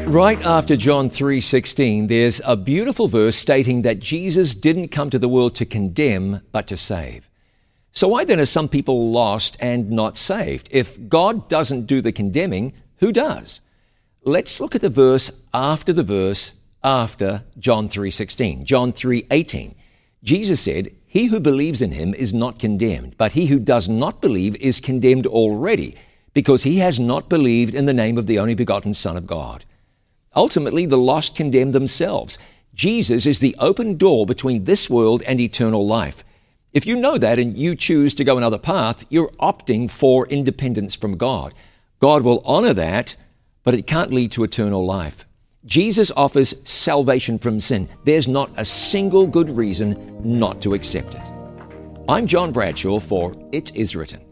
Right after John 3:16, there's a beautiful verse stating that Jesus didn't come to the world to condemn, but to save. So why then are some people lost and not saved? If God doesn't do the condemning, who does? Let's look at the verse after John 3:16. John 3:18. Jesus said, "He who believes in him is not condemned, but he who does not believe is condemned already, because he has not believed in the name of the only begotten Son of God." Ultimately, the lost condemn themselves. Jesus is the open door between this world and eternal life. If you know that and you choose to go another path, you're opting for independence from God. God will honor that, but it can't lead to eternal life. Jesus offers salvation from sin. There's not a single good reason not to accept it. I'm John Bradshaw for It Is Written.